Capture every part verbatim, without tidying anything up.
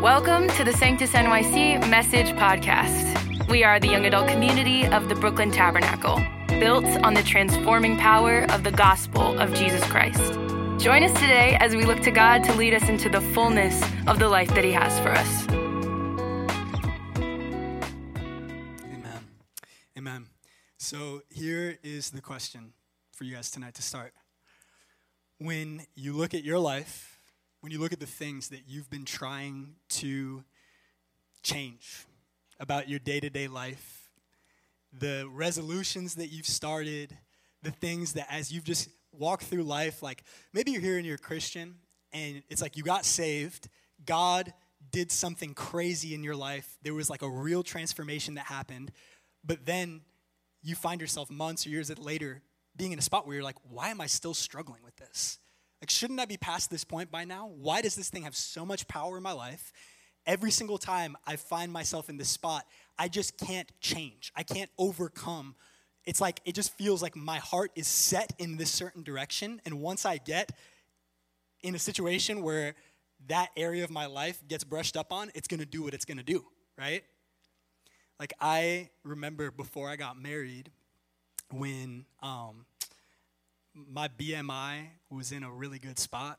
Welcome to the Sanctus N Y C Message Podcast. We are the young adult community of the Brooklyn Tabernacle, built on the transforming power of the gospel of Jesus Christ. Join us today as we look to God to lead us into the fullness of the life that He has for us. Amen. Amen. So here is the question for you guys tonight to start. When you look at your life, when you look at the things that you've been trying to change about your day-to-day life, the resolutions that you've started, the things that as you've just walked through life, like maybe you're here and you're a Christian and it's like you got saved, God did something crazy in your life, there was like a real transformation that happened, but then you find yourself months or years later being in a spot where you're like, why am I still struggling with this? Like, shouldn't I be past this point by now? Why does this thing have so much power in my life? Every single time I find myself in this spot, I just can't change. I can't overcome. It's like, it just feels like my heart is set in this certain direction. And once I get in a situation where that area of my life gets brushed up on, it's going to do what it's going to do, right? Like, I remember before I got married when um, my B M I was in a really good spot.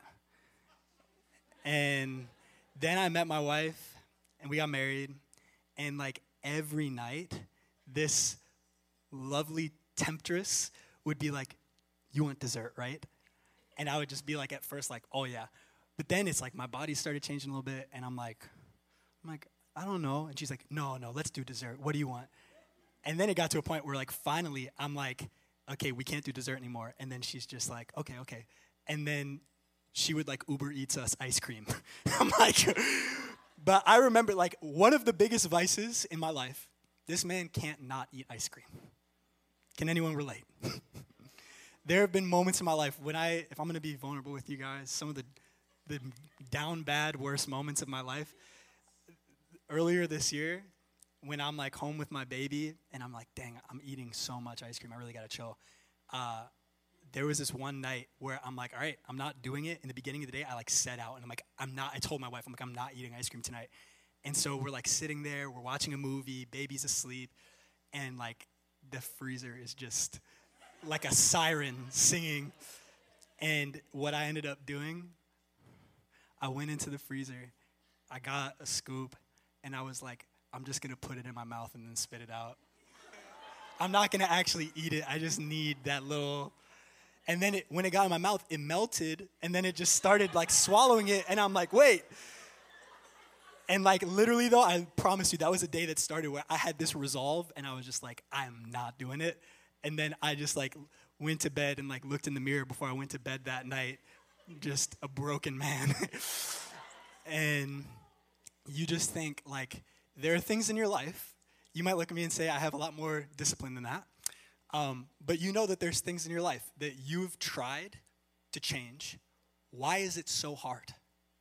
And then I met my wife, and we got married, and like every night, this lovely temptress would be like, you want dessert, right? And I would just be like, at first, like, oh yeah. But then it's like my body started changing a little bit, and I'm like, I'm like, I don't know. And she's like, no, no, let's do dessert. What do you want? And then it got to a point where like finally I'm like, okay, we can't do dessert anymore. And then she's just like, okay, okay. And then she would like Uber Eats us ice cream. I'm like, but I remember like one of the biggest vices in my life, this man can't not eat ice cream. Can anyone relate? There have been moments in my life when I, if I'm going to be vulnerable with you guys, some of the, the down bad, worst moments of my life, earlier this year, when I'm like home with my baby and I'm like, dang, I'm eating so much ice cream, I really gotta chill. Uh, there was this one night where I'm like, all right, I'm not doing it. In the beginning of the day, I like set out and I'm like, I'm not, I told my wife, I'm like, I'm not eating ice cream tonight. And so we're like sitting there, we're watching a movie, baby's asleep, and like the freezer is just like a siren singing. And what I ended up doing, I went into the freezer, I got a scoop, and I was like, I'm just going to put it in my mouth and then spit it out. I'm not going to actually eat it. I just need that little. And then it, when it got in my mouth, it melted. And then it just started like swallowing it. And I'm like, wait. And like literally though, I promise you, that was a day that started where I had this resolve. And I was just like, I'm not doing it. And then I just like went to bed and like looked in the mirror before I went to bed that night. Just a broken man. And you just think like, there are things in your life, you might look at me and say, I have a lot more discipline than that. Um, but you know that there's things in your life that you've tried to change. Why is it so hard?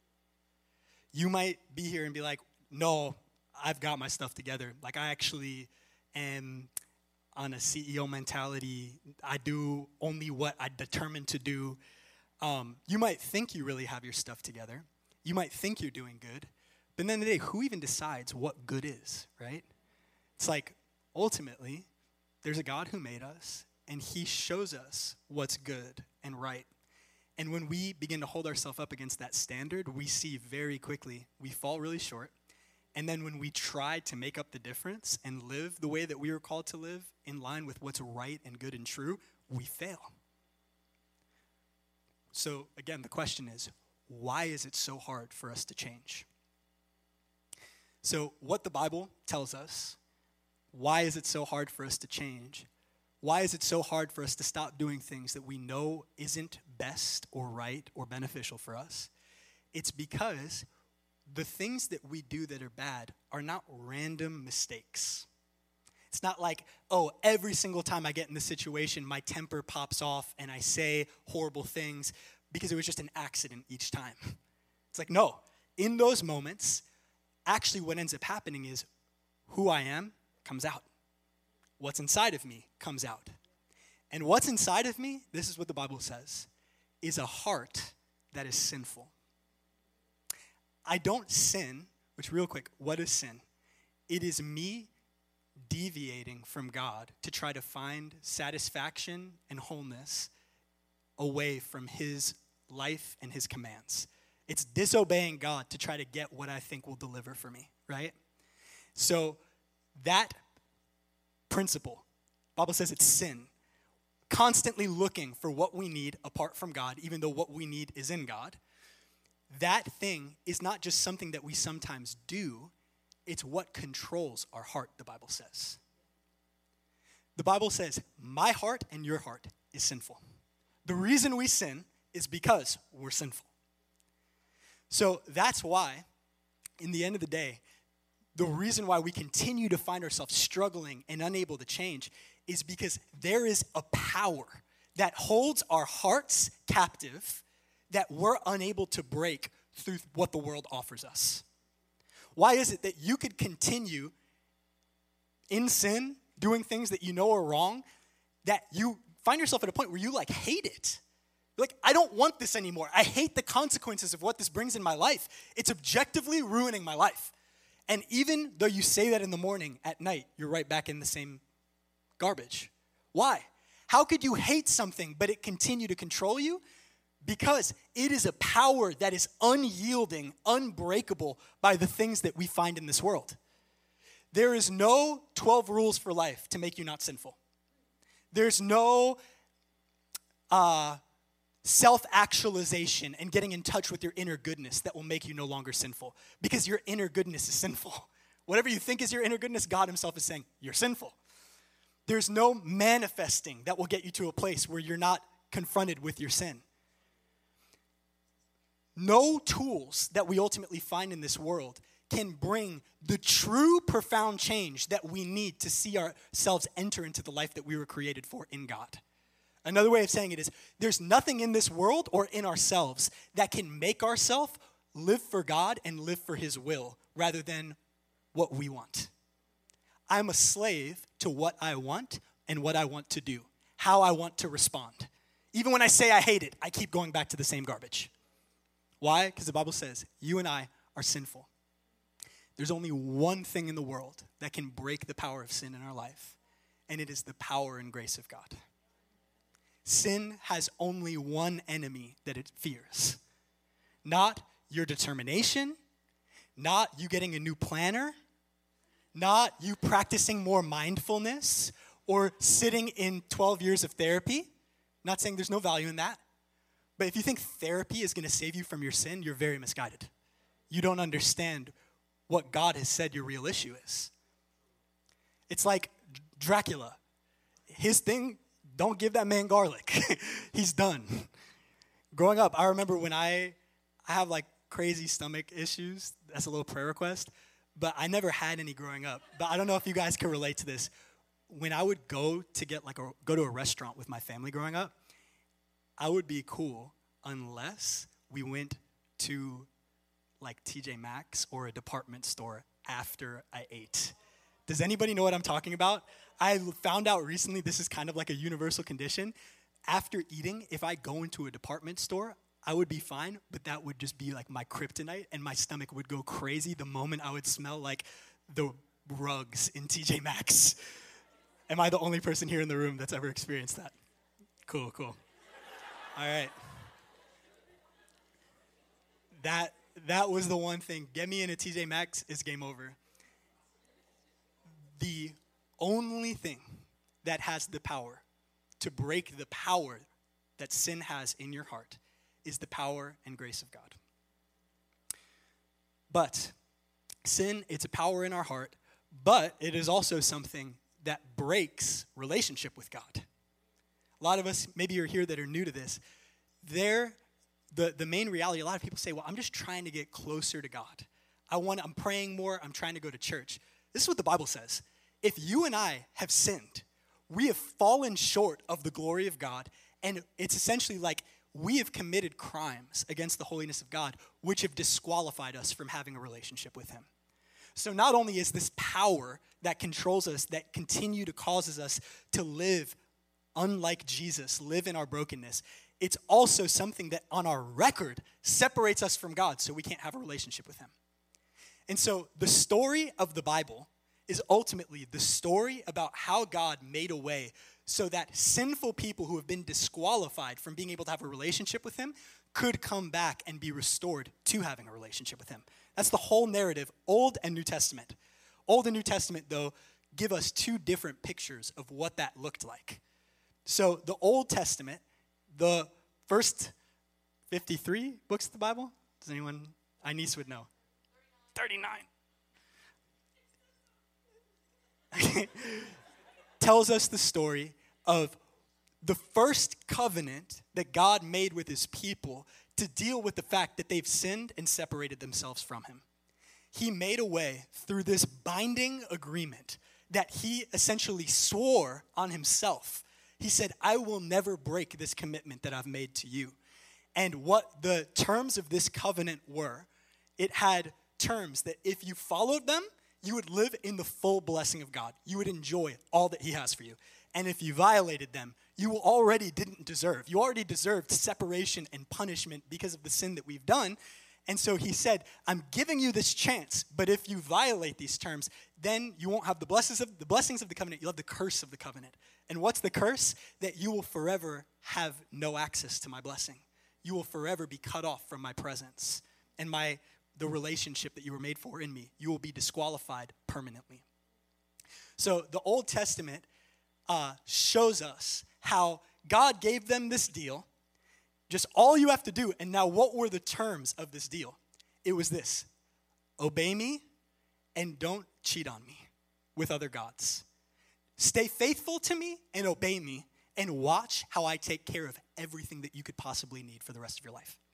You might be here and be like, no, I've got my stuff together. Like I actually am on a C E O mentality. I do only what I determined to do. Um, you might think you really have your stuff together. You might think you're doing good. But at the end of the day, who even decides what good is, right? It's like, ultimately, there's a God who made us, and He shows us what's good and right. And when we begin to hold ourselves up against that standard, we see very quickly we fall really short. And then when we try to make up the difference and live the way that we were called to live in line with what's right and good and true, we fail. So again, the question is, why is it so hard for us to change? So what the Bible tells us, why is it so hard for us to change? Why is it so hard for us to stop doing things that we know isn't best or right or beneficial for us? It's because the things that we do that are bad are not random mistakes. It's not like, oh, every single time I get in this situation, my temper pops off and I say horrible things because it was just an accident each time. It's like, no, in those moments, actually what ends up happening is who I am comes out. What's inside of me comes out. And what's inside of me, this is what the Bible says, is a heart that is sinful. I don't sin Which, real quick, what is sin? It is me deviating from God to try to find satisfaction and wholeness away from his life and his commands. It's disobeying God to try to get what I think will deliver for me, right? So that principle, the Bible says it's sin. Constantly looking for what we need apart from God, even though what we need is in God. That thing is not just something that we sometimes do, it's what controls our heart, the Bible says. The Bible says, my heart and your heart is sinful. The reason we sin is because we're sinful. So that's why, in the end of the day, the reason why we continue to find ourselves struggling and unable to change is because there is a power that holds our hearts captive that we're unable to break through what the world offers us. Why is it that you could continue in sin, doing things that you know are wrong, that you find yourself at a point where you like hate it? You're like, I don't want this anymore. I hate the consequences of what this brings in my life. It's objectively ruining my life. And even though you say that in the morning, at night, you're right back in the same garbage. Why? How could you hate something but it continue to control you? Because it is a power that is unyielding, unbreakable by the things that we find in this world. There is no twelve rules for life to make you not sinful. There's no uh, self-actualization and getting in touch with your inner goodness that will make you no longer sinful. Because your inner goodness is sinful. Whatever you think is your inner goodness, God himself is saying, you're sinful. There's no manifesting that will get you to a place where you're not confronted with your sin. No tools that we ultimately find in this world can bring the true profound change that we need to see ourselves enter into the life that we were created for in God. Another way of saying it is, there's nothing in this world or in ourselves that can make ourselves live for God and live for his will rather than what we want. I'm a slave to what I want and what I want to do, how I want to respond. Even when I say I hate it, I keep going back to the same garbage. Why? Because the Bible says you and I are sinful. There's only one thing in the world that can break the power of sin in our life, and it is the power and grace of God. Sin has only one enemy that it fears. Not your determination, not you getting a new planner, not you practicing more mindfulness or sitting in twelve years of therapy. Not saying there's no value in that. But if you think therapy is going to save you from your sin, you're very misguided. You don't understand what God has said your real issue is. It's like Dracula. His thing, don't give that man garlic. He's done. Growing up, I remember when I, I have like crazy stomach issues. That's a little prayer request. But I never had any growing up. But I don't know if you guys can relate to this. When I would go to get like a, go to a restaurant with my family growing up, I would be cool unless we went to like T J Maxx or a department store after I ate. Does anybody know what I'm talking about? I found out recently this is kind of like a universal condition. After eating, if I go into a department store, I would be fine, but that would just be like my kryptonite, and my stomach would go crazy the moment I would smell like the rugs in T J Maxx. Am I the only person here in the room that's ever experienced that? Cool, cool. All right. That that was the one thing. Get me in a T J Maxx, is game over. The only thing that has the power to break the power that sin has in your heart is the power and grace of God. But sin, it's a power in our heart, but it is also something that breaks relationship with God. A lot of us, maybe you're here that are new to this. There, the, the main reality, a lot of people say, well, I'm just trying to get closer to God. I want, I'm praying more, I'm trying to go to church. This is what the Bible says. If you and I have sinned, we have fallen short of the glory of God, and it's essentially like we have committed crimes against the holiness of God, which have disqualified us from having a relationship with him. So not only is this power that controls us, that continue to causes us to live unlike Jesus, live in our brokenness, it's also something that on our record separates us from God so we can't have a relationship with him. And so the story of the Bible is ultimately the story about how God made a way so that sinful people who have been disqualified from being able to have a relationship with him could come back and be restored to having a relationship with him. That's the whole narrative, Old and New Testament. Old and New Testament, though, give us two different pictures of what that looked like. So the Old Testament, the first fifty-three books of the Bible, does anyone, Inez would know? thirty-nine. Tells us the story of the first covenant that God made with his people to deal with the fact that they've sinned and separated themselves from him. He made a way through this binding agreement that he essentially swore on himself. He said, I will never break this commitment that I've made to you. And what the terms of this covenant were, it had terms that if you followed them, you would live in the full blessing of God. You would enjoy all that he has for you. And if you violated them, you already didn't deserve. You already deserved separation and punishment because of the sin that we've done. And so he said, I'm giving you this chance, but if you violate these terms, then you won't have the blessings of the blessings of the covenant, you'll have the curse of the covenant. And what's the curse? That you will forever have no access to my blessing. You will forever be cut off from my presence and my the relationship that you were made for in me. You will be disqualified permanently. So the Old Testament uh, shows us how God gave them this deal. Just all you have to do, and now what were the terms of this deal? It was this: obey me and don't cheat on me with other gods. Stay faithful to me and obey me, and watch how I take care of everything that you could possibly need for the rest of your life.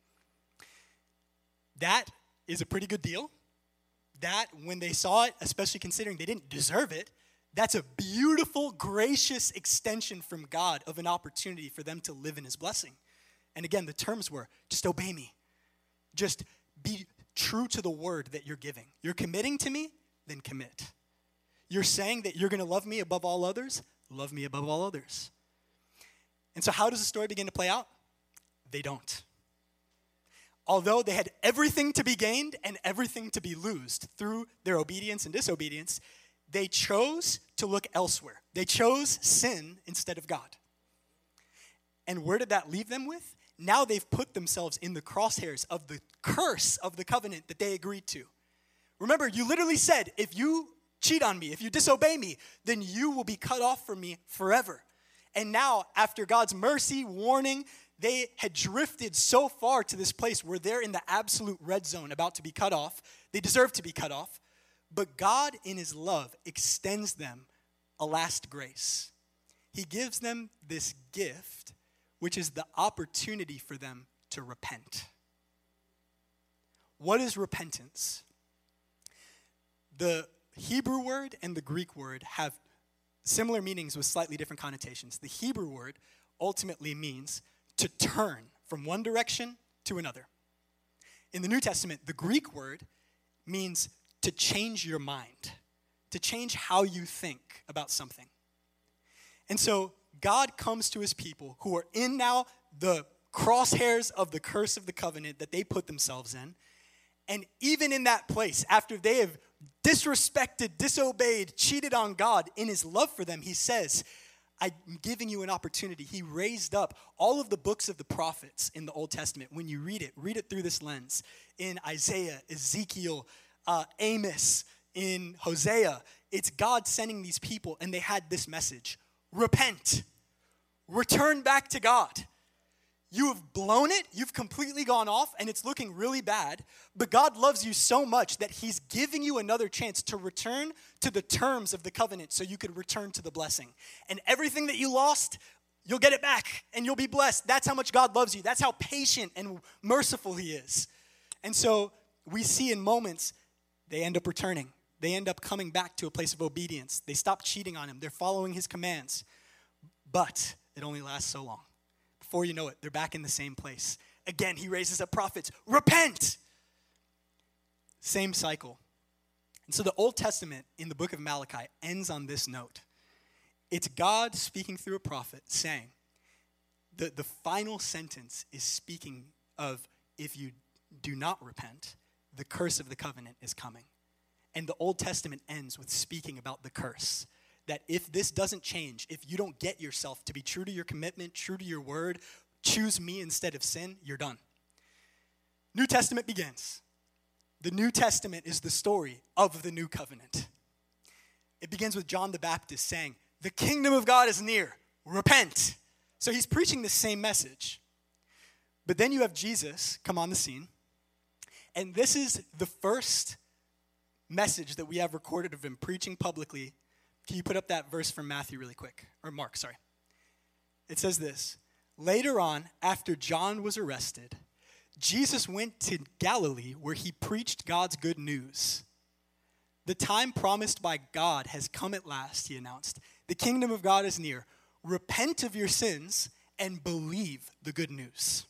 That is a pretty good deal. That, when they saw it, especially considering they didn't deserve it, that's a beautiful, gracious extension from God of an opportunity for them to live in his blessing. And again, the terms were, just obey me. Just be true to the word that you're giving. You're committing to me, then commit. You're saying that you're going to love me above all others, love me above all others. And so how does the story begin to play out? They don't. Although they had everything to be gained and everything to be lost through their obedience and disobedience, they chose to look elsewhere. They chose sin instead of God. And where did that leave them with? Now they've put themselves in the crosshairs of the curse of the covenant that they agreed to. Remember, you literally said, if you cheat on me, if you disobey me, then you will be cut off from me forever. And now, after God's mercy, warning, they had drifted so far to this place where they're in the absolute red zone about to be cut off. They deserve to be cut off. But God, in his love, extends them a last grace. He gives them this gift, which is the opportunity for them to repent. What is repentance? The Hebrew word and the Greek word have similar meanings with slightly different connotations. The Hebrew word ultimately means to turn from one direction to another. In the New Testament, the Greek word means to change your mind, to change how you think about something. And so God comes to his people who are in now the crosshairs of the curse of the covenant that they put themselves in. And even in that place, after they have disrespected, disobeyed, cheated on God, in his love for them, he says, I'm giving you an opportunity. He raised up all of the books of the prophets in the Old Testament. When you read it, read it through this lens. In Isaiah, Ezekiel, uh, Amos, in Hosea, it's God sending these people, and they had this message: repent, return back to God. You have blown it, you've completely gone off, and it's looking really bad, but God loves you so much that he's giving you another chance to return to the terms of the covenant so you could return to the blessing. And everything that you lost, you'll get it back, and you'll be blessed. That's how much God loves you. That's how patient and merciful he is. And so we see in moments, they end up returning. They end up coming back to a place of obedience. They stop cheating on him. They're following his commands. But it only lasts so long. Before you know it, they're back in the same place. Again, he raises up prophets. Repent! Same cycle. And so the Old Testament in the book of Malachi ends on this note. It's God speaking through a prophet saying, the, the final sentence is speaking of, if you do not repent, the curse of the covenant is coming. And the Old Testament ends with speaking about the curse. That if this doesn't change, if you don't get yourself to be true to your commitment, true to your word, choose me instead of sin, you're done. New Testament begins. The New Testament is the story of the new covenant. It begins with John the Baptist saying, the kingdom of God is near, repent. So he's preaching the same message. But then you have Jesus come on the scene, and this is the first message that we have recorded of him preaching publicly. Can you put up that verse from Matthew really quick? Or Mark, sorry. It says this, later on, after John was arrested, Jesus went to Galilee where he preached God's good news. The time promised by God has come at last, he announced. The kingdom of God is near. Repent of your sins and believe the good news.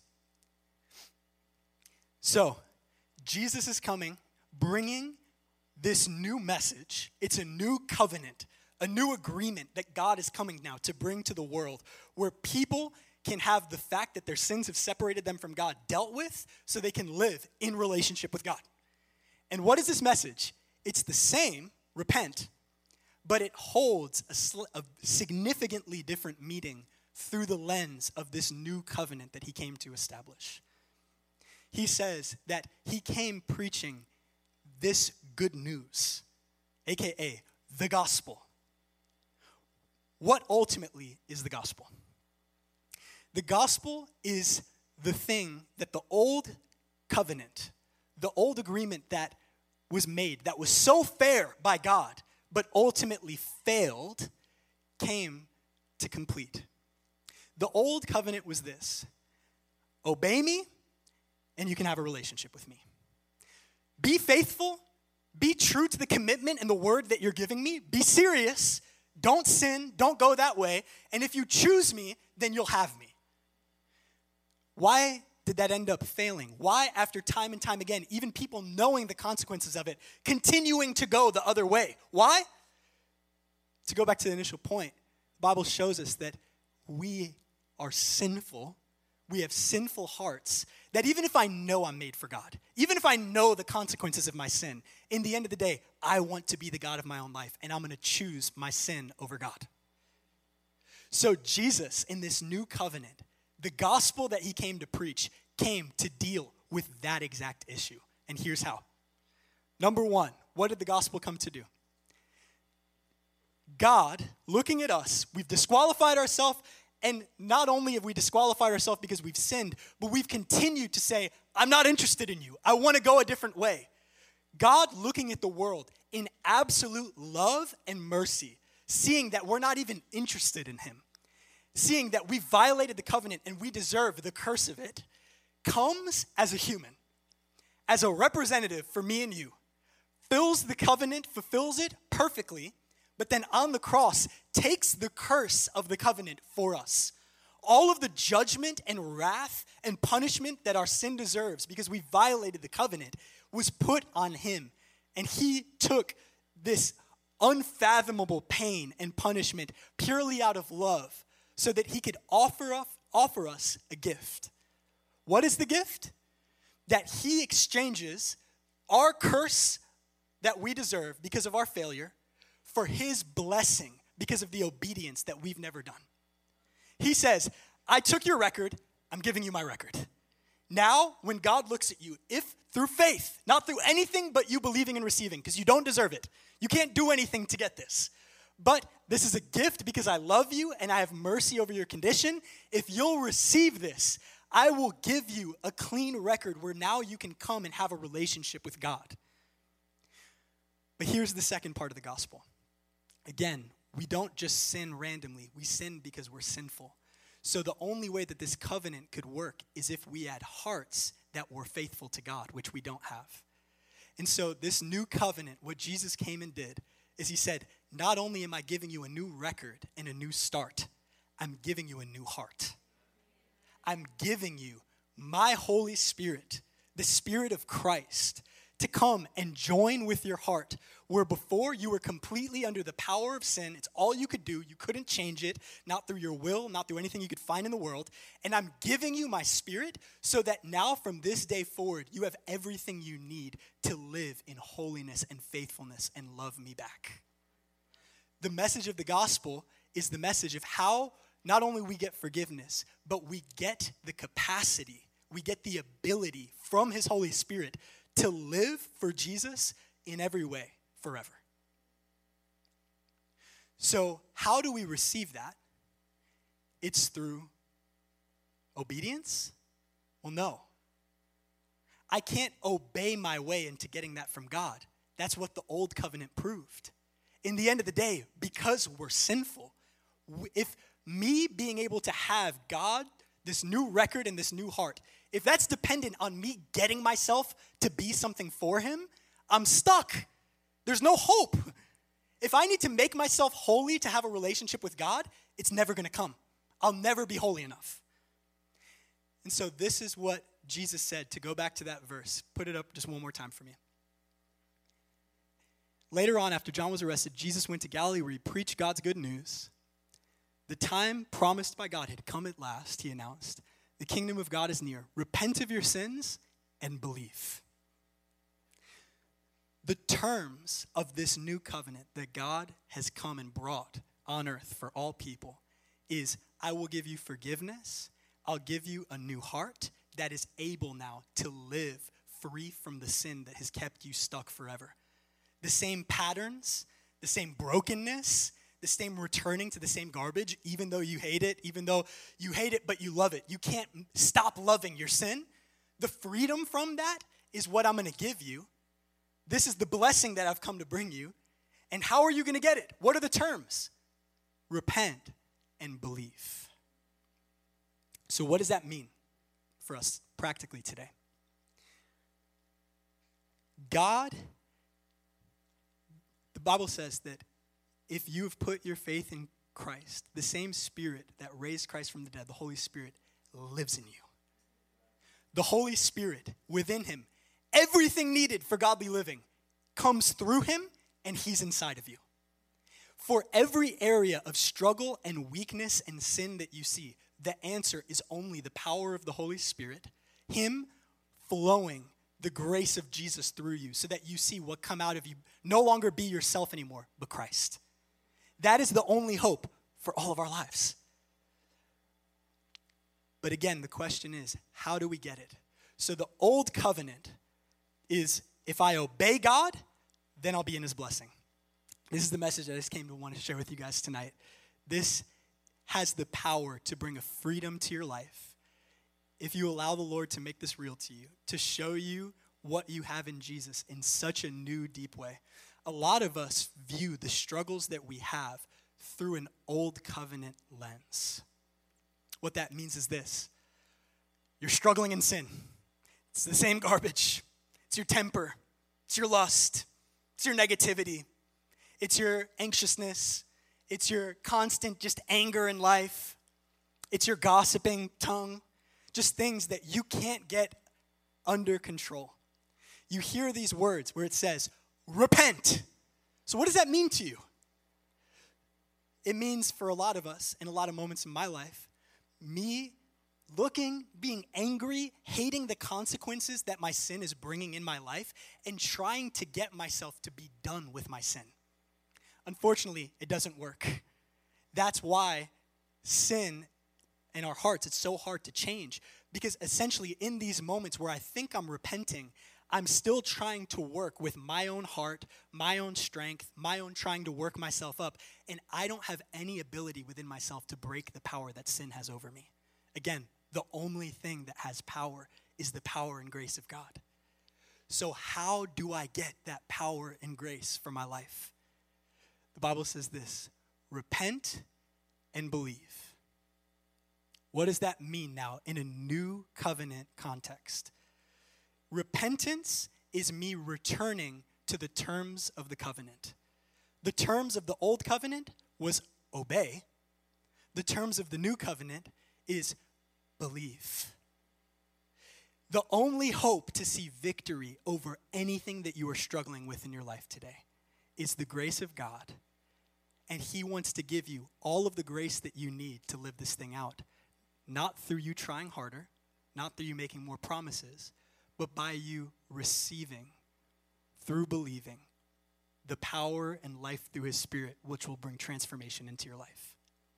So, Jesus is coming, bringing this new message. It's a new covenant, a new agreement that God is coming now to bring to the world where people can have the fact that their sins have separated them from God dealt with so they can live in relationship with God. And what is this message? It's the same, repent, but it holds a, sl- a significantly different meaning through the lens of this new covenant that he came to establish. He says that he came preaching this good news, a k a the gospel. What ultimately is the gospel? The gospel is the thing that the old covenant, the old agreement that was made, that was so fair by God, but ultimately failed, came to complete. The old covenant was this: obey me, and you can have a relationship with me. Be faithful, be true to the commitment and the word that you're giving me. Be serious, don't sin, don't go that way, and if you choose me, then you'll have me. Why did that end up failing? Why, after time and time again, even people knowing the consequences of it, continuing to go the other way? Why? To go back to the initial point, the Bible shows us that we are sinful. We have sinful hearts, that even if I know I'm made for God, even if I know the consequences of my sin, in the end of the day, I want to be the God of my own life, and I'm going to choose my sin over God. So Jesus, in this new covenant, the gospel that he came to preach, came to deal with that exact issue. And here's how. Number one, what did the gospel come to do? God, looking at us, we've disqualified ourselves, and not only have we disqualified ourselves because we've sinned, but we've continued to say, I'm not interested in you. I want to go a different way. God looking at the world in absolute love and mercy, seeing that we're not even interested in him, seeing that we violated the covenant and we deserve the curse of it, comes as a human, as a representative for me and you, fills the covenant, fulfills it perfectly, but then on the cross takes the curse of the covenant for us. All of the judgment and wrath and punishment that our sin deserves because we violated the covenant was put on him. And he took this unfathomable pain and punishment purely out of love so that he could offer us, offer us a gift. What is the gift? That he exchanges our curse that we deserve because of our failure for his blessing because of the obedience that we've never done. He says, I took your record, I'm giving you my record. Now, when God looks at you, if through faith, not through anything but you believing and receiving, because you don't deserve it. You can't do anything to get this. But this is a gift because I love you and I have mercy over your condition. If you'll receive this, I will give you a clean record where now you can come and have a relationship with God. But here's the second part of the gospel. Again, we don't just sin randomly. We sin because we're sinful. So the only way that this covenant could work is if we had hearts that were faithful to God, which we don't have. And so this new covenant, what Jesus came and did, is he said, not only am I giving you a new record and a new start, I'm giving you a new heart. I'm giving you my Holy Spirit, the Spirit of Christ, to come and join with your heart, where before you were completely under the power of sin. It's all you could do. You couldn't change it, not through your will, not through anything you could find in the world. And I'm giving you my Spirit so that now from this day forward, you have everything you need to live in holiness and faithfulness and love me back. The message of the gospel is the message of how not only we get forgiveness, but we get the capacity, we get the ability from his Holy Spirit to live for Jesus in every way forever. So how do we receive that? It's through obedience? Well, no. I can't obey my way into getting that from God. That's what the old covenant proved. In the end of the day, because we're sinful, if me being able to have God, this new record and this new heart, if that's dependent on me getting myself to be something for him, I'm stuck. There's no hope. If I need to make myself holy to have a relationship with God, it's never going to come. I'll never be holy enough. And so this is what Jesus said, to go back to that verse. Put it up just one more time for me. Later on, after John was arrested, Jesus went to Galilee where he preached God's good news. The time promised by God had come at last, he announced. The kingdom of God is near. Repent of your sins and believe. The terms of this new covenant that God has come and brought on earth for all people is, I will give you forgiveness. I'll give you a new heart that is able now to live free from the sin that has kept you stuck forever. The same patterns, the same brokenness, the same returning to the same garbage, even though you hate it, even though you hate it, but you love it. You can't stop loving your sin. The freedom from that is what I'm going to give you. This is the blessing that I've come to bring you. And how are you going to get it? What are the terms? Repent and believe. So what does that mean for us practically today? God, the Bible says that if you have put your faith in Christ, the same Spirit that raised Christ from the dead, the Holy Spirit, lives in you. The Holy Spirit within him, everything needed for godly living comes through him, and he's inside of you. For every area of struggle and weakness and sin that you see, the answer is only the power of the Holy Spirit, him flowing the grace of Jesus through you so that you see what come out of you. No longer be yourself anymore, but Christ. That is the only hope for all of our lives. But again, the question is, how do we get it? So the old covenant is, if I obey God, then I'll be in his blessing. This is the message that I just came to want to share with you guys tonight. This has the power to bring a freedom to your life if you allow the Lord to make this real to you, to show you what you have in Jesus in such a new, deep way. A lot of us view the struggles that we have through an old covenant lens. What that means is this. You're struggling in sin. It's the same garbage. It's your temper. It's your lust. It's your negativity. It's your anxiousness. It's your constant just anger in life. It's your gossiping tongue. Just things that you can't get under control. You hear these words where it says, repent. So what does that mean to you? It means for a lot of us, in a lot of moments in my life, me looking, being angry, hating the consequences that my sin is bringing in my life, and trying to get myself to be done with my sin. Unfortunately, it doesn't work. That's why sin in our hearts, it's so hard to change. Because essentially in these moments where I think I'm repenting, I'm still trying to work with my own heart, my own strength, my own trying to work myself up. And I don't have any ability within myself to break the power that sin has over me. Again, the only thing that has power is the power and grace of God. So how do I get that power and grace for my life? The Bible says this, repent and believe. What does that mean now in a new covenant context? Repentance is me returning to the terms of the covenant. The terms of the old covenant was obey. The terms of the new covenant is believe. The only hope to see victory over anything that you are struggling with in your life today is the grace of God. And he wants to give you all of the grace that you need to live this thing out. Not through you trying harder, not through you making more promises, but by you receiving, through believing, the power and life through his Spirit, which will bring transformation into your life.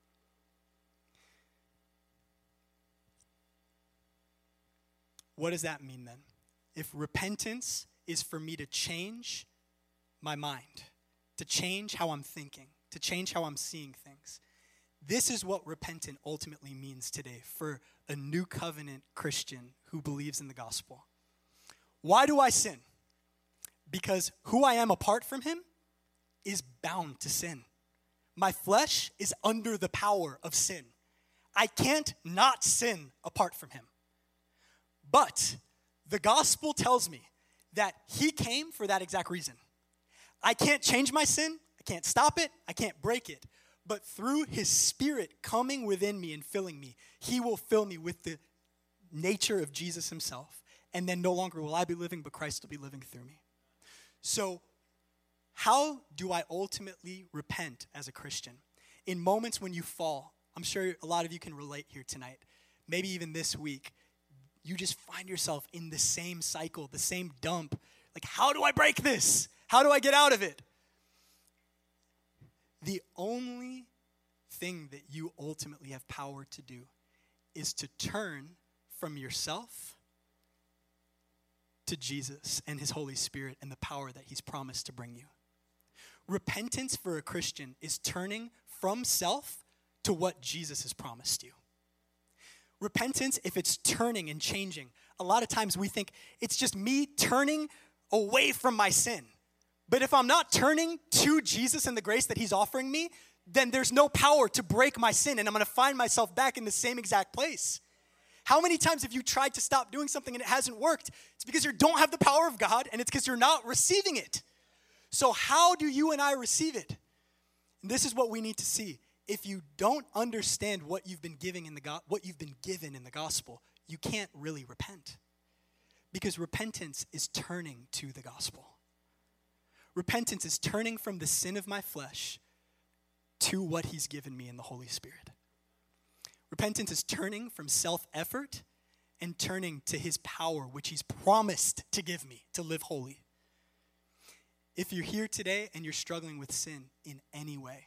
What does that mean then? If repentance is for me to change my mind, to change how I'm thinking, to change how I'm seeing things, this is what repentant ultimately means today for a new covenant Christian who believes in the gospel. Why do I sin? Because who I am apart from him is bound to sin. My flesh is under the power of sin. I can't not sin apart from him. But the gospel tells me that he came for that exact reason. I can't change my sin. I can't stop it. I can't break it. But through his Spirit coming within me and filling me, he will fill me with the nature of Jesus himself. And then no longer will I be living, but Christ will be living through me. So how do I ultimately repent as a Christian? In moments when you fall, I'm sure a lot of you can relate here tonight, maybe even this week, you just find yourself in the same cycle, the same dump. Like, how do I break this? How do I get out of it? The only thing that you ultimately have power to do is to turn from yourself to Jesus and his Holy Spirit and the power that he's promised to bring you. Repentance for a Christian is turning from self to what Jesus has promised you. Repentance, if it's turning and changing, a lot of times we think it's just me turning away from my sin. But if I'm not turning to Jesus and the grace that he's offering me, then there's no power to break my sin, and I'm going to find myself back in the same exact place. How many times have you tried to stop doing something and it hasn't worked? It's because you don't have the power of God, and it's because you're not receiving it. So how do you and I receive it? And this is what we need to see. If you don't understand what you've been giving in the go- what you've been given in the gospel, you can't really repent. Because repentance is turning to the gospel. Repentance is turning from the sin of my flesh to what he's given me in the Holy Spirit. Repentance is turning from self-effort and turning to his power, which he's promised to give me to live holy. If you're here today and you're struggling with sin in any way,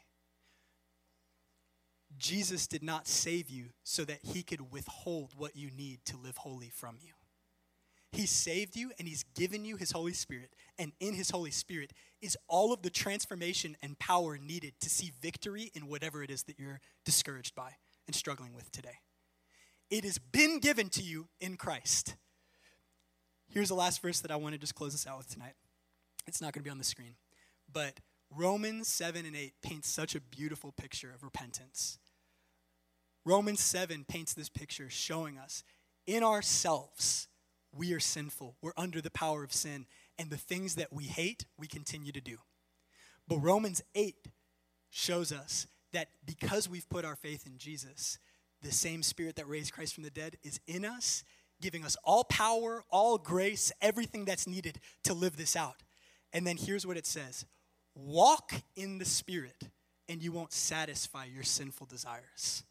Jesus did not save you so that he could withhold what you need to live holy from you. He saved you and he's given you his Holy Spirit. And in his Holy Spirit is all of the transformation and power needed to see victory in whatever it is that you're discouraged by and struggling with today. It has been given to you in Christ. Here's the last verse that I want to just close us out with tonight. It's not going to be on the screen. But Romans seven and eight paints such a beautiful picture of repentance. Romans seven paints this picture showing us in ourselves, we are sinful. We're under the power of sin. And the things that we hate, we continue to do. But Romans eight shows us that because we've put our faith in Jesus, the same Spirit that raised Christ from the dead is in us, giving us all power, all grace, everything that's needed to live this out. And then here's what it says. Walk in the Spirit, and you won't satisfy your sinful desires.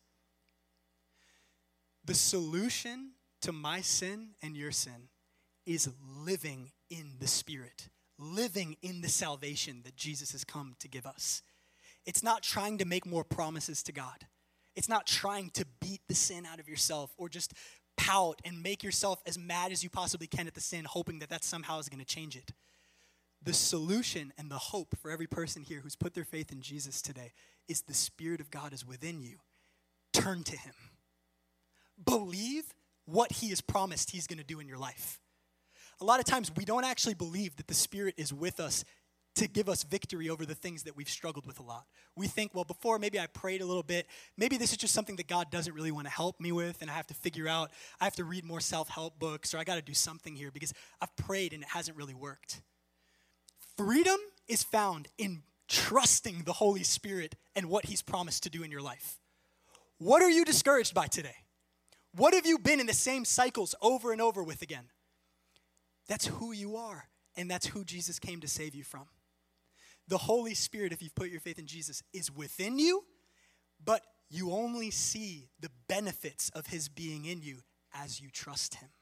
The solution to my sin and your sin is living in the Spirit, living in the salvation that Jesus has come to give us. It's not trying to make more promises to God. It's not trying to beat the sin out of yourself or just pout and make yourself as mad as you possibly can at the sin, hoping that that somehow is going to change it. The solution and the hope for every person here who's put their faith in Jesus today is the Spirit of God is within you. Turn to him. Believe what he has promised he's going to do in your life. A lot of times we don't actually believe that the Spirit is with us to give us victory over the things that we've struggled with a lot. We think, well, before maybe I prayed a little bit, maybe this is just something that God doesn't really want to help me with, and I have to figure out, I have to read more self-help books, or I got to do something here because I've prayed and it hasn't really worked. Freedom is found in trusting the Holy Spirit and what he's promised to do in your life. What are you discouraged by today? What have you been in the same cycles over and over with again? That's who you are, and that's who Jesus came to save you from. The Holy Spirit, if you've put your faith in Jesus, is within you, but you only see the benefits of his being in you as you trust him.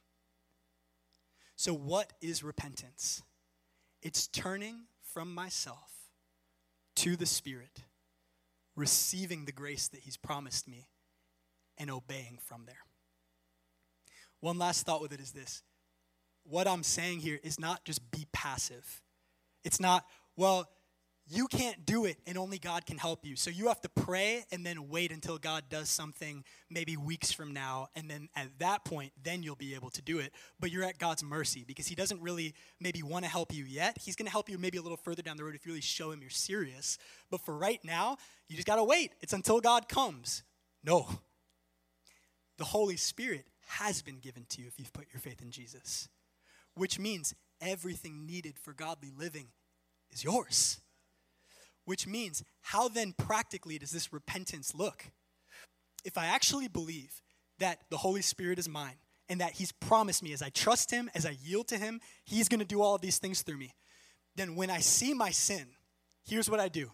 So what is repentance? It's turning from myself to the Spirit, receiving the grace that he's promised me, and obeying from there. One last thought with it is this. What I'm saying here is not just be passive. It's not, well, you can't do it and only God can help you. So you have to pray and then wait until God does something maybe weeks from now. And then at that point, then you'll be able to do it. But you're at God's mercy because he doesn't really maybe want to help you yet. He's going to help you maybe a little further down the road if you really show him you're serious. But for right now, you just got to wait. It's until God comes. No. The Holy Spirit has been given to you if you've put your faith in Jesus, which means everything needed for godly living is yours. Which means, how then practically does this repentance look? If I actually believe that the Holy Spirit is mine and that he's promised me as I trust him, as I yield to him, he's going to do all of these things through me, then when I see my sin, here's what I do.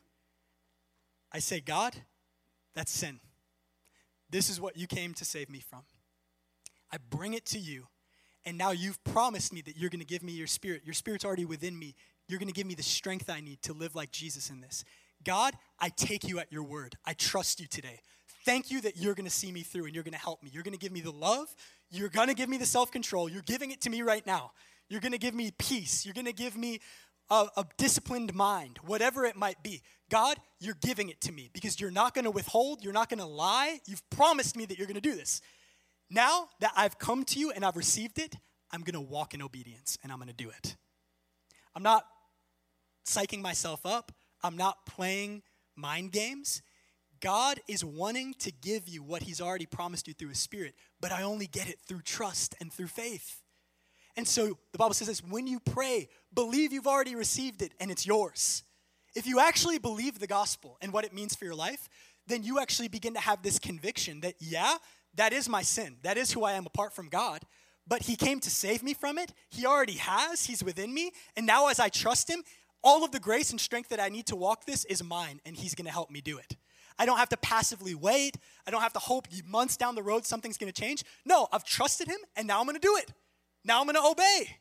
I say, God, that's sin. This is what you came to save me from. I bring it to you, and now you've promised me that you're going to give me your Spirit. Your Spirit's already within me. You're going to give me the strength I need to live like Jesus in this. God, I take you at your word. I trust you today. Thank you that you're going to see me through and you're going to help me. You're going to give me the love. You're going to give me the self-control. You're giving it to me right now. You're going to give me peace. You're going to give me a, a disciplined mind, whatever it might be. God, you're giving it to me because you're not going to withhold. You're not going to lie. You've promised me that you're going to do this. Now that I've come to you and I've received it, I'm going to walk in obedience and I'm going to do it. I'm not psyching myself up. I'm not playing mind games. God is wanting to give you what he's already promised you through his Spirit, but I only get it through trust and through faith. And so the Bible says this, when you pray, believe you've already received it and it's yours. If you actually believe the gospel and what it means for your life, then you actually begin to have this conviction that, yeah, that is my sin. That is who I am apart from God. But he came to save me from it. He already has. He's within me. And now as I trust him, all of the grace and strength that I need to walk this is mine, and he's going to help me do it. I don't have to passively wait. I don't have to hope months down the road something's going to change. No, I've trusted him, and now I'm going to do it. Now I'm going to obey.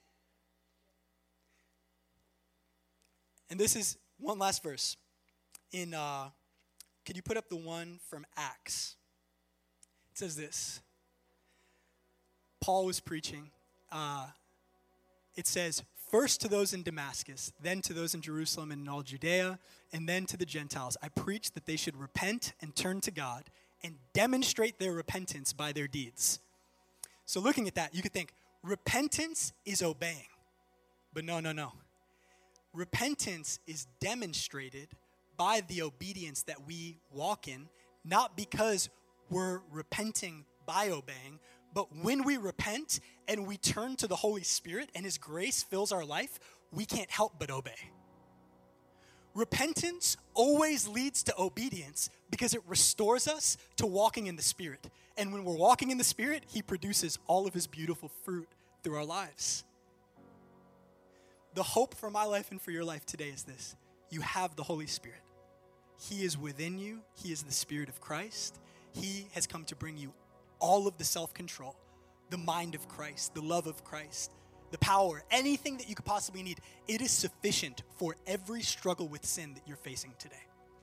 And this is one last verse. In, uh, could you put up the one from Acts? It says this. Paul was preaching. Uh, it says, first to those in Damascus, then to those in Jerusalem and in all Judea, and then to the Gentiles. I preached that they should repent and turn to God and demonstrate their repentance by their deeds. So looking at that, you could think, repentance is obeying. But no, no, no. Repentance is demonstrated by the obedience that we walk in, not because we're repenting by obeying, but when we repent and we turn to the Holy Spirit and his grace fills our life, we can't help but obey. Repentance always leads to obedience because it restores us to walking in the Spirit. And when we're walking in the Spirit, he produces all of his beautiful fruit through our lives. The hope for my life and for your life today is this. You have the Holy Spirit. He is within you. He is the Spirit of Christ. He has come to bring you all of the self-control, the mind of Christ, the love of Christ, the power, anything that you could possibly need. It is sufficient for every struggle with sin that you're facing today.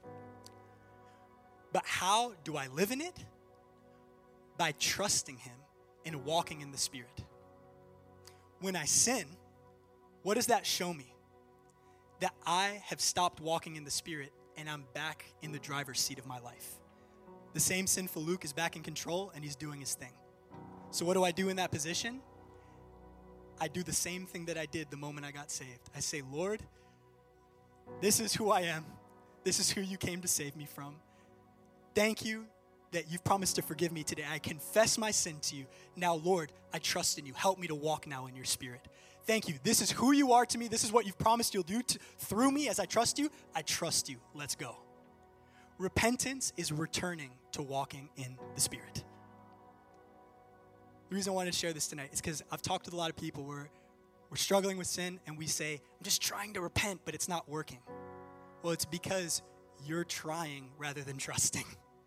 But how do I live in it? By trusting him and walking in the Spirit. When I sin, what does that show me? That I have stopped walking in the Spirit and I'm back in the driver's seat of my life. The same sinful Luke is back in control and he's doing his thing. So what do I do in that position? I do the same thing that I did the moment I got saved. I say, Lord, this is who I am. This is who you came to save me from. Thank you that you've promised to forgive me today. I confess my sin to you. Now, Lord, I trust in you. Help me to walk now in your Spirit. Thank you. This is who you are to me. This is what you've promised you'll do to, through me as I trust you. I trust you. Let's go. Repentance is returning to walking in the Spirit. The reason I wanted to share this tonight is because I've talked with a lot of people where we're struggling with sin and we say, I'm just trying to repent, but it's not working. Well, it's because you're trying rather than trusting.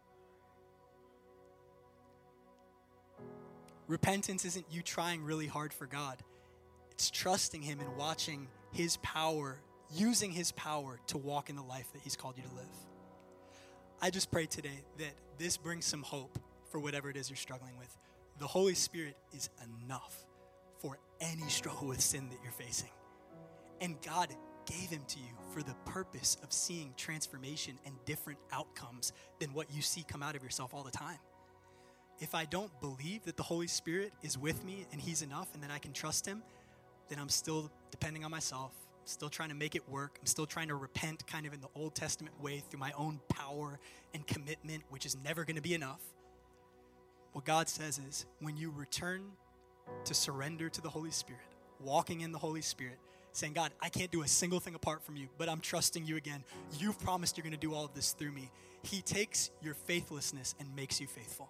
Repentance isn't you trying really hard for God. It's trusting him and watching his power, using his power to walk in the life that he's called you to live. I just pray today that this brings some hope for whatever it is you're struggling with. The Holy Spirit is enough for any struggle with sin that you're facing. And God gave him to you for the purpose of seeing transformation and different outcomes than what you see come out of yourself all the time. If I don't believe that the Holy Spirit is with me and he's enough and that I can trust him, then I'm still depending on myself, still trying to make it work. I'm still trying to repent kind of in the Old Testament way through my own power and commitment, which is never going to be enough. What God says is when you return to surrender to the Holy Spirit, walking in the Holy Spirit, saying, God, I can't do a single thing apart from you, but I'm trusting you again. You've promised you're going to do all of this through me. He takes your faithlessness and makes you faithful.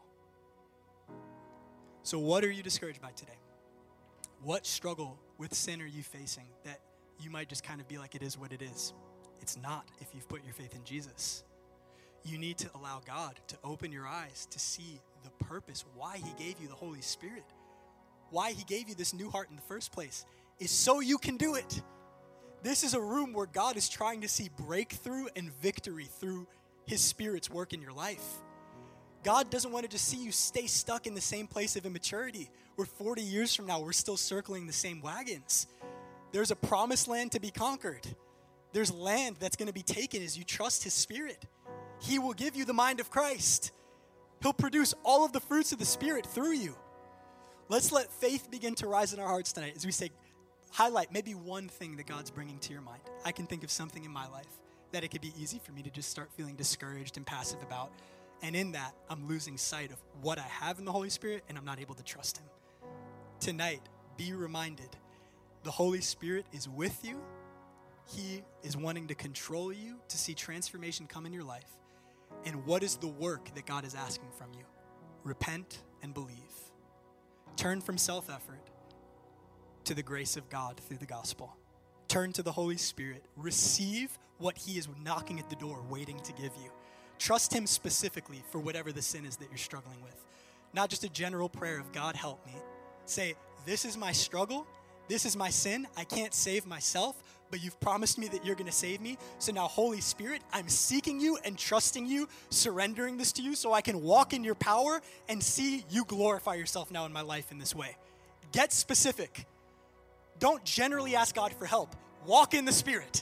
So what are you discouraged by today? What struggle with sin are you facing that you might just kind of be like, it is what it is? It's not if you've put your faith in Jesus. You need to allow God to open your eyes to see the purpose, why he gave you the Holy Spirit, why he gave you this new heart in the first place, is so you can do it. This is a room where God is trying to see breakthrough and victory through his Spirit's work in your life. God doesn't want to just see you stay stuck in the same place of immaturity where forty years from now we're still circling the same wagons. There's a promised land to be conquered. There's land that's going to be taken as you trust his Spirit. He will give you the mind of Christ. He'll produce all of the fruits of the Spirit through you. Let's let faith begin to rise in our hearts tonight as we say, highlight maybe one thing that God's bringing to your mind. I can think of something in my life that it could be easy for me to just start feeling discouraged and passive about. And in that, I'm losing sight of what I have in the Holy Spirit, and I'm not able to trust him. Tonight, be reminded, the Holy Spirit is with you. He is wanting to control you to see transformation come in your life. And what is the work that God is asking from you? Repent and believe. Turn from self-effort to the grace of God through the gospel. Turn to the Holy Spirit. Receive what he is knocking at the door, waiting to give you. Trust him specifically for whatever the sin is that you're struggling with. Not just a general prayer of God help me. Say, this is my struggle. This is my sin. I can't save myself, but you've promised me that you're going to save me. So now, Holy Spirit, I'm seeking you and trusting you, surrendering this to you so I can walk in your power and see you glorify yourself now in my life in this way. Get specific. Don't generally ask God for help. Walk in the Spirit.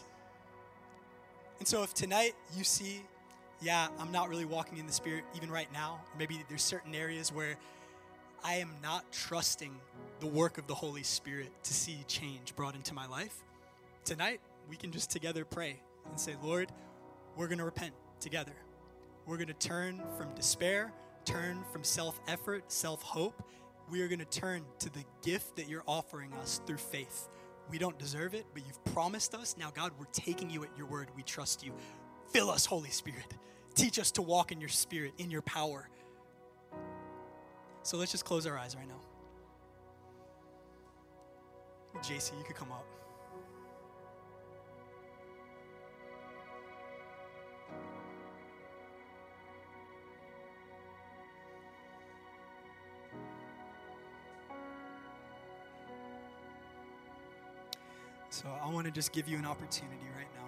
And so if tonight you see, yeah, I'm not really walking in the Spirit even right now, or maybe there's certain areas where I am not trusting the work of the Holy Spirit to see change brought into my life, tonight we can just together pray and say, Lord, we're going to repent together. We're going to turn from despair, turn from self-effort, self-hope. We are going to turn to the gift that you're offering us through faith. We don't deserve it, but you've promised us. Now, God, we're taking you at your word. We trust you. Fill us, Holy Spirit. Teach us to walk in your Spirit, in your power. So let's just close our eyes right now. J C, you could come up. So I want to just give you an opportunity right now.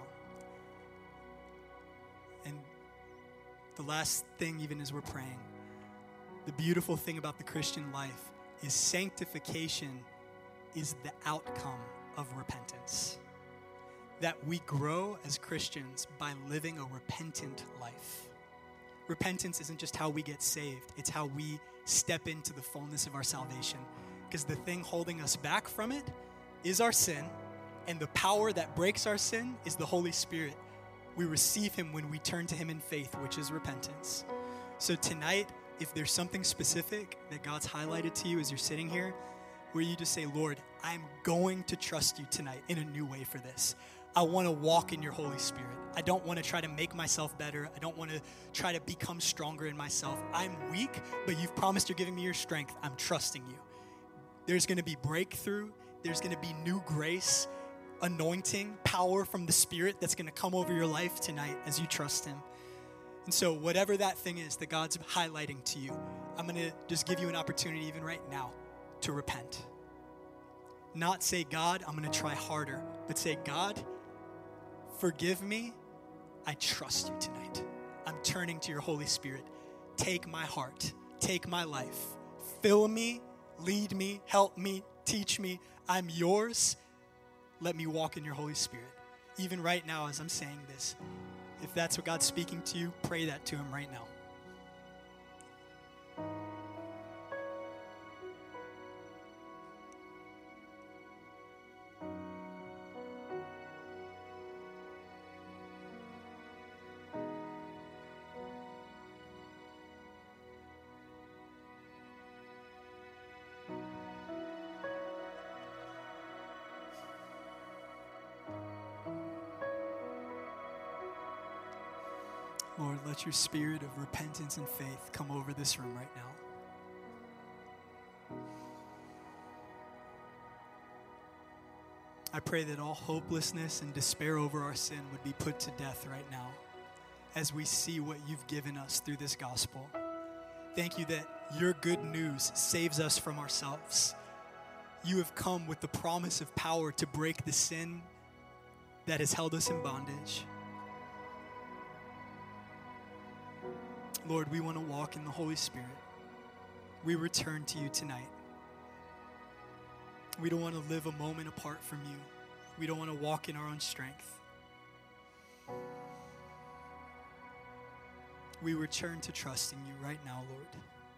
And the last thing, even as we're praying, the beautiful thing about the Christian life is sanctification is the outcome of repentance. That we grow as Christians by living a repentant life. Repentance isn't just how we get saved, it's how we step into the fullness of our salvation. Because the thing holding us back from it is our sin, and the power that breaks our sin is the Holy Spirit. We receive him when we turn to him in faith, which is repentance. So tonight, if there's something specific that God's highlighted to you as you're sitting here, where you just say, Lord, I'm going to trust you tonight in a new way for this. I want to walk in your Holy Spirit. I don't want to try to make myself better. I don't want to try to become stronger in myself. I'm weak, but you've promised you're giving me your strength. I'm trusting you. There's going to be breakthrough. There's going to be new grace, anointing, power from the Spirit that's going to come over your life tonight as you trust him. And so whatever that thing is that God's highlighting to you, I'm going to just give you an opportunity even right now to repent. Not say, God, I'm going to try harder, but say, God, forgive me. I trust you tonight. I'm turning to your Holy Spirit. Take my heart. Take my life. Fill me, lead me, help me, teach me. I'm yours. Let me walk in your Holy Spirit. Even right now as I'm saying this, if that's what God's speaking to you, pray that to him right now. Lord, let your spirit of repentance and faith come over this room right now. I pray that all hopelessness and despair over our sin would be put to death right now as we see what you've given us through this gospel. Thank you that your good news saves us from ourselves. You have come with the promise of power to break the sin that has held us in bondage. Lord, we want to walk in the Holy Spirit. We return to you tonight. We don't want to live a moment apart from you. We don't want to walk in our own strength. We return to trusting you right now, Lord.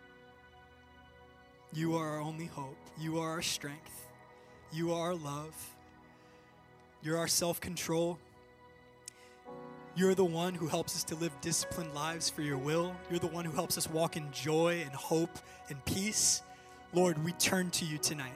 You are our only hope. You are our strength. You are our love. You're our self-control. You're the one who helps us to live disciplined lives for your will. You're the one who helps us walk in joy and hope and peace. Lord, we turn to you tonight.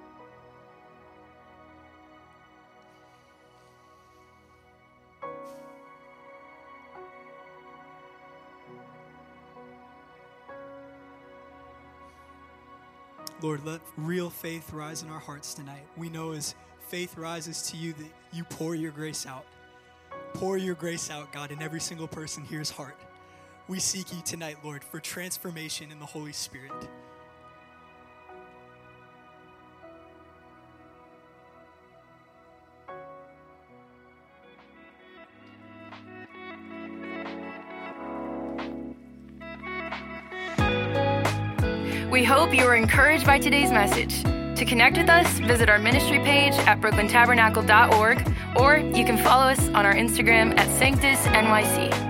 Lord, let real faith rise in our hearts tonight. We know as faith rises to you that you pour your grace out. Pour your grace out, God, in every single person here's heart. We seek you tonight, Lord, for transformation in the Holy Spirit. We hope you were encouraged by today's message. To connect with us, visit our ministry page at brooklyn tabernacle dot org, or you can follow us on our Instagram at Sanctus N Y C.